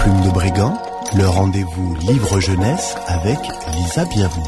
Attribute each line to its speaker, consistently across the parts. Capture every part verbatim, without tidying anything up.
Speaker 1: Plume de Brigand, le rendez-vous livre jeunesse avec Lisa Bienvenue.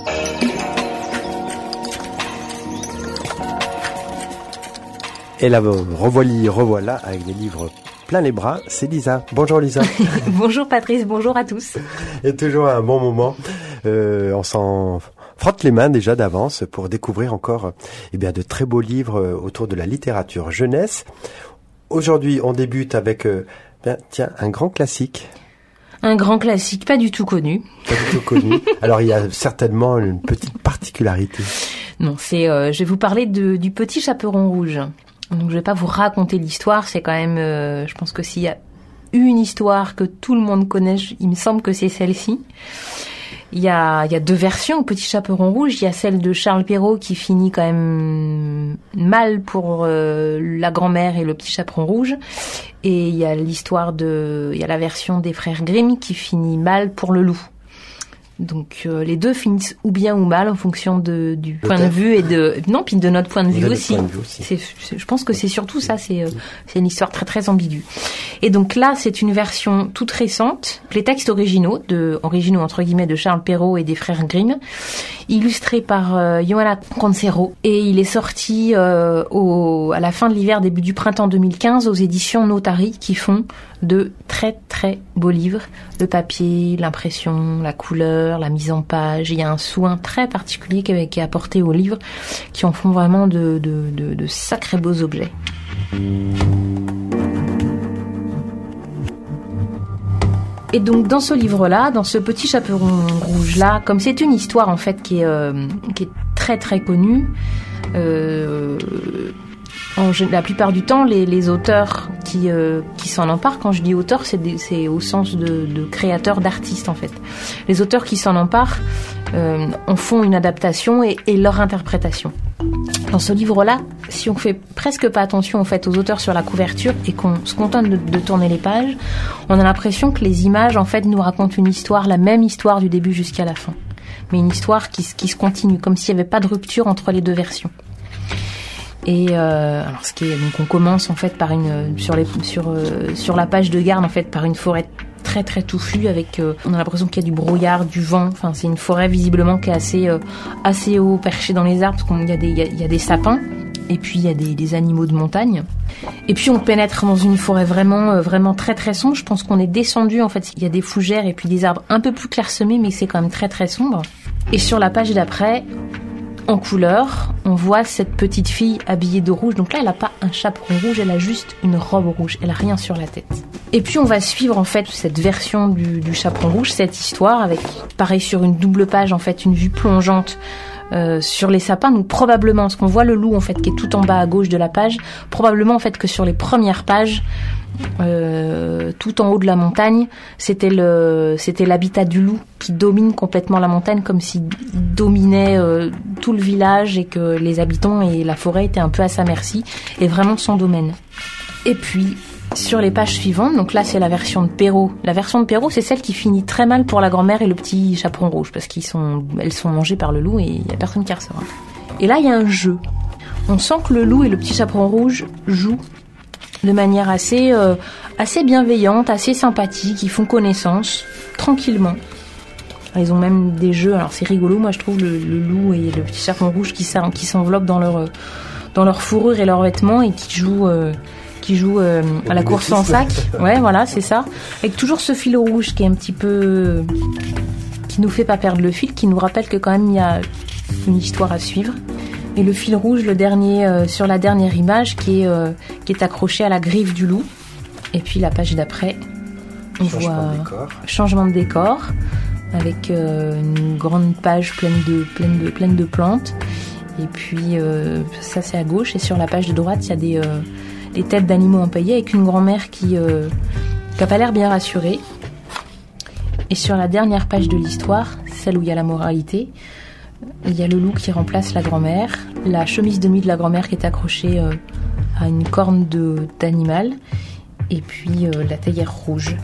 Speaker 2: Et là, revoilà, revoilà avec des livres plein les bras, c'est Lisa. Bonjour Lisa.
Speaker 3: Bonjour Patrice, bonjour à tous.
Speaker 2: Et toujours un bon moment. Euh, on s'en frotte les mains déjà d'avance pour découvrir encore eh bien, de très beaux livres autour de la littérature jeunesse. Aujourd'hui, on débute avec euh, ben, tiens, un grand classique.
Speaker 3: Un grand classique, pas du tout connu.
Speaker 2: Pas du tout connu. Alors, il y a certainement une petite particularité.
Speaker 3: Non, c'est. Euh, je vais vous parler de, du Petit Chaperon Rouge. Donc, je vais pas vous raconter l'histoire. C'est quand même. Euh, je pense que s'il y a une histoire que tout le monde connaît, il me semble que c'est celle-ci. Il y a, il y a deux versions au Petit Chaperon Rouge. Il y a celle de Charles Perrault qui finit quand même mal pour euh, la grand-mère et le Petit Chaperon Rouge. Et il y a l'histoire de, il y a la version des frères Grimm qui finit mal pour le loup. Donc euh, les deux finissent ou bien ou mal en fonction de, du point de vue et de non puis de notre point de vue aussi.
Speaker 2: Point de vue aussi.
Speaker 3: C'est, c'est, je pense que c'est surtout ça. C'est, euh, c'est une histoire très très ambiguë. Et donc là, c'est une version toute récente. Les textes originaux, de originaux entre guillemets, de Charles Perrault et des frères Grimm, illustrés par euh, Johanna Concero. Et il est sorti euh, au, à la fin de l'hiver, début du printemps deux mille quinze, aux éditions Notary, qui font de très très beaux livres. Le papier, l'impression, la couleur, la mise en page. Il y a un soin très particulier qui est, qui est apporté aux livres, qui en font vraiment de, de, de, de sacrés beaux objets. Et donc dans ce livre-là, dans ce Petit Chaperon Rouge-là, comme c'est une histoire en fait qui est, euh, qui est très très connue, euh, en, la plupart du temps, les, les auteurs qui, euh, qui s'en emparent, quand je dis auteur, c'est, des, c'est au sens de, de créateur, d'artiste en fait. Les auteurs qui s'en emparent euh, en font une adaptation et, et leur interprétation. Dans ce livre-là, si on fait presque pas attention en fait aux auteurs sur la couverture et qu'on se contente de, de tourner les pages, on a l'impression que les images en fait nous racontent une histoire, la même histoire du début jusqu'à la fin, mais une histoire qui, qui se continue, comme s'il n'y avait pas de rupture entre les deux versions. Et euh, alors ce qui est, donc on commence en fait par une sur les sur euh, sur la page de garde en fait par une forêt très très touffue avec euh, on a l'impression qu'il y a du brouillard, du vent. Enfin c'est une forêt visiblement qui est assez euh, assez haut perchée dans les arbres parce qu'il y a des il y a, il y a des sapins et puis il y a des, des animaux de montagne. Et puis on pénètre dans une forêt vraiment euh, vraiment très très sombre. Je pense qu'on est descendu en fait. Il y a des fougères et puis des arbres un peu plus clairsemés mais c'est quand même très très sombre. Et sur la page d'après, en couleur, on voit cette petite fille habillée de rouge. Donc là, elle n'a pas un chaperon rouge, elle a juste une robe rouge. Elle n'a rien sur la tête. Et puis, on va suivre en fait cette version du, du chaperon rouge, cette histoire avec, pareil, sur une double page, en fait, une vue plongeante euh, sur les sapins. Donc probablement, parce qu'on voit le loup en fait qui est tout en bas à gauche de la page, probablement en fait que sur les premières pages, Euh, tout en haut de la montagne, c'était le, c'était l'habitat du loup qui domine complètement la montagne, comme s'il dominait euh, tout le village et que les habitants et la forêt étaient un peu à sa merci et vraiment son domaine. Et puis sur les pages suivantes, donc là c'est la version de Perrault. La version de Perrault, c'est celle qui finit très mal pour la grand-mère et le petit chaperon rouge parce qu'ils sont, elles sont mangées par le loup et il y a personne qui ressort. Et là il y a un jeu. On sent que le loup et le petit chaperon rouge jouent de manière assez, euh, assez bienveillante, assez sympathique. Ils font connaissance, tranquillement. Ils ont même des jeux, alors c'est rigolo, moi je trouve, le, le loup et le petit chaperon rouge qui, qui s'enveloppent dans leur, dans leur fourrure et leurs vêtements et qui jouent, euh, qui jouent euh, à la course en sac. Ouais, voilà, c'est ça. Avec toujours ce fil rouge qui est un petit peu... qui nous fait pas perdre le fil, qui nous rappelle que quand même il y a une histoire à suivre. Et le fil rouge, le dernier euh, sur la dernière image, qui est euh, qui est accroché à la griffe du loup. Et puis la page d'après, on
Speaker 2: changement
Speaker 3: voit
Speaker 2: de décor.
Speaker 3: changement de décor avec euh, une grande page pleine de pleine de pleine de plantes. Et puis euh, ça c'est à gauche. Et sur la page de droite, il y a des euh, des têtes d'animaux empaillées avec une grand-mère qui euh, qui a pas l'air bien rassurée. Et sur la dernière page de l'histoire, celle où il y a la moralité, il y a le loup qui remplace la grand-mère, la chemise de nuit de la grand-mère qui est accrochée euh, à une corne de, d'animal, et puis euh, la théière rouge.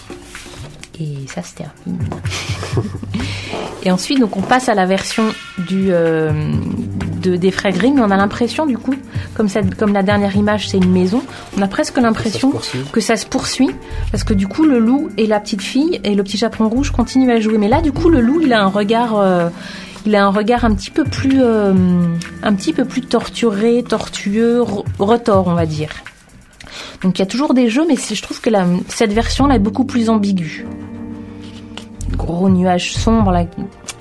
Speaker 3: Et ça se termine. Et ensuite, donc, on passe à la version du, euh, de, des frères Grimm, mais on a l'impression du coup, comme, cette, comme la dernière image c'est une maison, on a presque l'impression
Speaker 2: ça
Speaker 3: que ça se poursuit, parce que du coup le loup et la petite fille et le petit chaperon rouge continuent à jouer. Mais là du coup le loup il a un regard, euh, il a un regard un petit peu plus, euh, un petit peu plus torturé, tortueux, retors on va dire. Donc il y a toujours des jeux, mais je trouve que la, cette version là est beaucoup plus ambiguë. Gros nuages sombres là.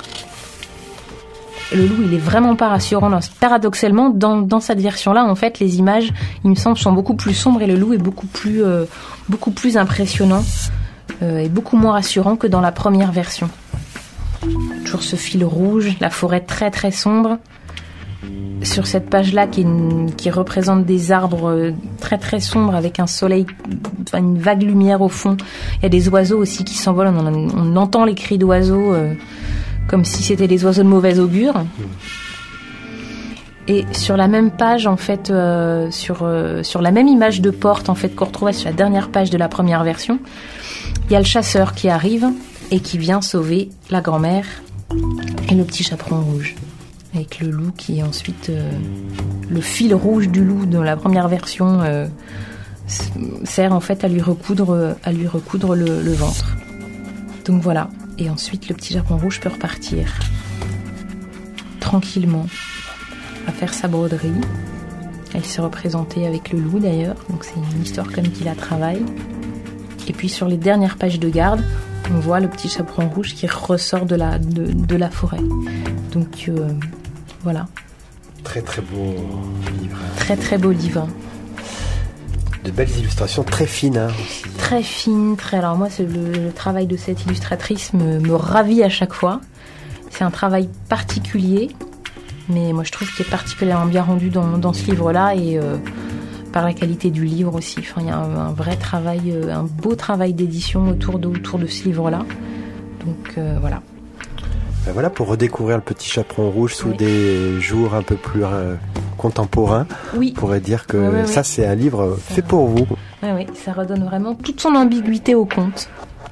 Speaker 3: Le loup, il est vraiment pas rassurant. Paradoxalement, dans, dans cette version-là, en fait, les images, il me semble, sont beaucoup plus sombres et le loup est beaucoup plus, euh, beaucoup plus impressionnant euh, et beaucoup moins rassurant que dans la première version. Toujours ce fil rouge, la forêt très très sombre. Sur cette page-là, qui, est une, qui représente des arbres très très sombres avec un soleil, enfin une vague lumière au fond. Il y a des oiseaux aussi qui s'envolent. On, on entend les cris d'oiseaux. Euh, comme si c'était des oiseaux de mauvais augure. Et sur la même page, en fait, euh, sur, euh, sur la même image de porte, en fait, qu'on retrouvait sur la dernière page de la première version, il y a le chasseur qui arrive et qui vient sauver la grand-mère et le petit chaperon rouge. Avec le loup qui est ensuite... Euh, le fil rouge du loup dans la première version euh, sert en fait à lui recoudre, à lui recoudre le, le ventre. Donc voilà. Et ensuite, le petit chaperon rouge peut repartir tranquillement à faire sa broderie. Elle s'est représentée avec le loup d'ailleurs, donc c'est une histoire comme qui la travaille. Et puis sur les dernières pages de garde, on voit le petit chaperon rouge qui ressort de la, de, de la forêt. Donc euh, voilà.
Speaker 2: Très très beau livre.
Speaker 3: Très très beau livre.
Speaker 2: De belles illustrations très fines hein, aussi.
Speaker 3: Très fines, très. Alors moi, c'est le, le travail de cette illustratrice me, me ravit à chaque fois. C'est un travail particulier, mais moi je trouve qu'il est particulièrement bien rendu dans, dans ce livre-là et euh, par la qualité du livre aussi. Enfin, il y a un, un vrai travail, un beau travail d'édition autour de, autour de ce livre-là. Donc euh, voilà.
Speaker 2: Ben voilà pour redécouvrir le petit chaperon rouge sous oui. des jours un peu plus euh, contemporains.
Speaker 3: Oui.
Speaker 2: On pourrait dire que
Speaker 3: oui, oui,
Speaker 2: ça
Speaker 3: oui.
Speaker 2: c'est un livre
Speaker 3: ça
Speaker 2: fait
Speaker 3: va.
Speaker 2: pour vous.
Speaker 3: Oui, oui, ça redonne vraiment toute son ambiguïté au conte.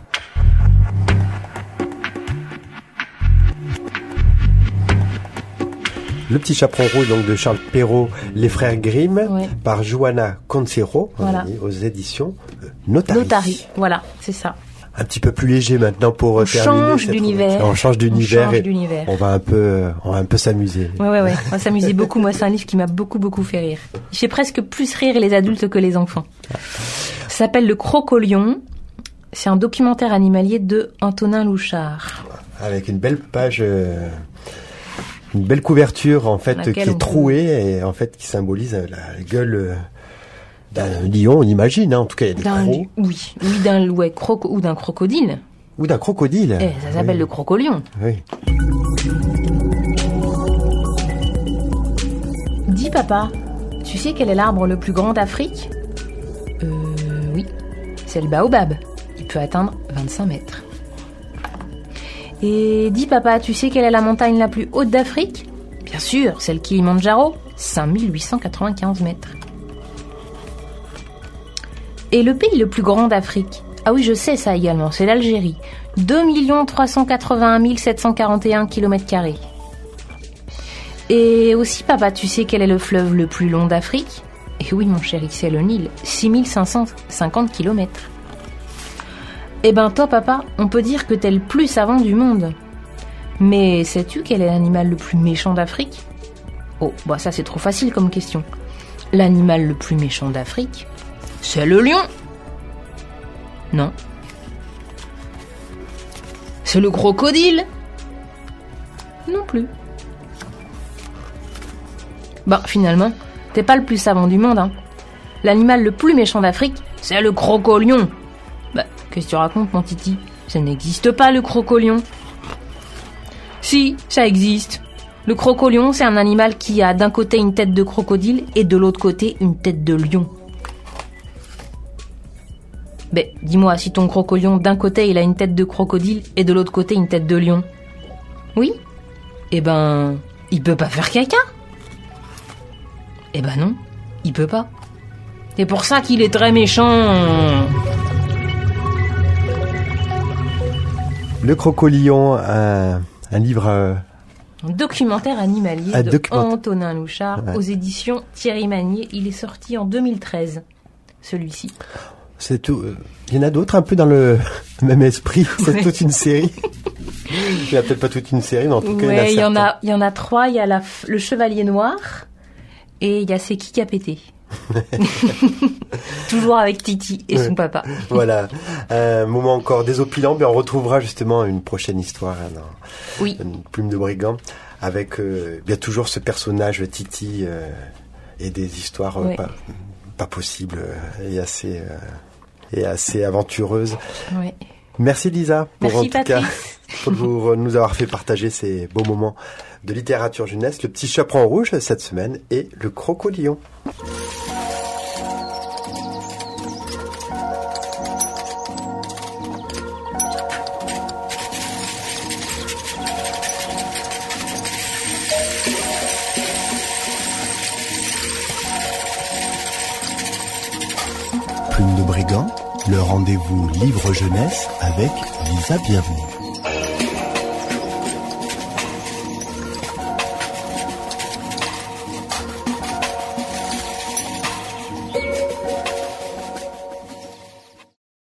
Speaker 2: Le petit chaperon rouge donc de Charles Perrault, Les Frères Grimm,
Speaker 3: ouais.
Speaker 2: par Johanna Concero,
Speaker 3: voilà.
Speaker 2: aux éditions Notari.
Speaker 3: Notari, voilà, c'est ça.
Speaker 2: Un petit peu plus léger maintenant pour
Speaker 3: on
Speaker 2: terminer.
Speaker 3: Change d'univers.
Speaker 2: On change d'univers.
Speaker 3: On change
Speaker 2: et
Speaker 3: d'univers.
Speaker 2: On va un peu, on va un peu s'amuser.
Speaker 3: Ouais, ouais, ouais. On va s'amuser beaucoup. Moi, c'est un livre qui m'a beaucoup, beaucoup fait rire. Il fait presque plus rire les adultes que les enfants. Ça s'appelle Le Crocolion. C'est un documentaire animalier de Antonin Louchard.
Speaker 2: Avec une belle page, euh, une belle couverture en fait qui est trouée peut... et en fait qui symbolise la gueule. Euh, d'un lion, on imagine, hein. En tout cas, il y a des
Speaker 3: d'un,
Speaker 2: crocs.
Speaker 3: Oui, oui d'un, ouais, croco, ou d'un crocodile.
Speaker 2: Ou d'un crocodile.
Speaker 3: Eh, ça s'appelle oui. le crocolion.
Speaker 2: Oui.
Speaker 3: Dis papa, tu sais quel est l'arbre le plus grand d'Afrique ? Euh, oui, c'est le baobab. Il peut atteindre vingt-cinq mètres. Et dis papa, tu sais quelle est la montagne la plus haute d'Afrique ? Bien sûr, c'est le Kilimandjaro, cinq mille huit cent quatre-vingt-quinze mètres. Et le pays le plus grand d'Afrique ? Ah oui, je sais ça également, c'est l'Algérie. deux millions trois cent quatre-vingt-un mille sept cent quarante et un kilomètres carrés. Et aussi, papa, tu sais quel est le fleuve le plus long d'Afrique ? Et oui, mon chéri, c'est le Nil, six mille cinq cent cinquante kilomètres. Eh ben toi, papa, on peut dire que t'es le plus savant du monde. Mais sais-tu quel est l'animal le plus méchant d'Afrique ? Oh, bah ça c'est trop facile comme question. L'animal le plus méchant d'Afrique ? C'est le lion. Non. C'est le crocodile. Non plus. Bah, finalement, t'es pas le plus savant du monde, hein. L'animal le plus méchant d'Afrique, c'est le crocolion. Bah, qu'est-ce que tu racontes, mon titi ? Ça n'existe pas, le crocolion. Si, ça existe. Le crocolion, c'est un animal qui a d'un côté une tête de crocodile et de l'autre côté une tête de lion. Ben, dis-moi, si ton crocolion, d'un côté, il a une tête de crocodile et de l'autre côté, une tête de lion. Oui ? Eh ben, il peut pas faire caca. Eh ben non, il peut pas. C'est pour ça qu'il est très méchant.
Speaker 2: Le Crocolion, un, un livre euh,
Speaker 3: Un documentaire animalier
Speaker 2: Un
Speaker 3: de
Speaker 2: documentaire.
Speaker 3: Antonin Louchard
Speaker 2: Ouais.
Speaker 3: aux éditions Thierry Magnier. Il est sorti en deux mille treize, celui-ci.
Speaker 2: C'est tout. euh, Il y en a d'autres un peu dans le même esprit. C'est
Speaker 3: Ouais.
Speaker 2: toute une série. Il n'y a peut-être pas toute une série, mais en tout cas,
Speaker 3: Ouais, il y en
Speaker 2: certains.
Speaker 3: a, il y en a trois. Il y a la, f- le Chevalier Noir et il y a C'est qui qui a pété. Toujours avec Titi et
Speaker 2: Ouais.
Speaker 3: son papa.
Speaker 2: Voilà. Un moment encore désopilant, mais on retrouvera justement une prochaine histoire hein, dans
Speaker 3: Oui.
Speaker 2: Une plume de brigand, avec euh, bien toujours ce personnage Titi euh, et des histoires euh,
Speaker 3: Ouais.
Speaker 2: pas, pas possibles euh, et assez euh, et assez aventureuses.
Speaker 3: Ouais.
Speaker 2: Merci Lisa pour
Speaker 3: Merci
Speaker 2: en tout
Speaker 3: Patrice.
Speaker 2: cas pour vous- nous avoir fait partager ces beaux moments de littérature jeunesse. Le petit chaperon rouge cette semaine et le crocodilion.
Speaker 1: Plume de brigand, le rendez-vous livre jeunesse avec Lisa Bienvenue.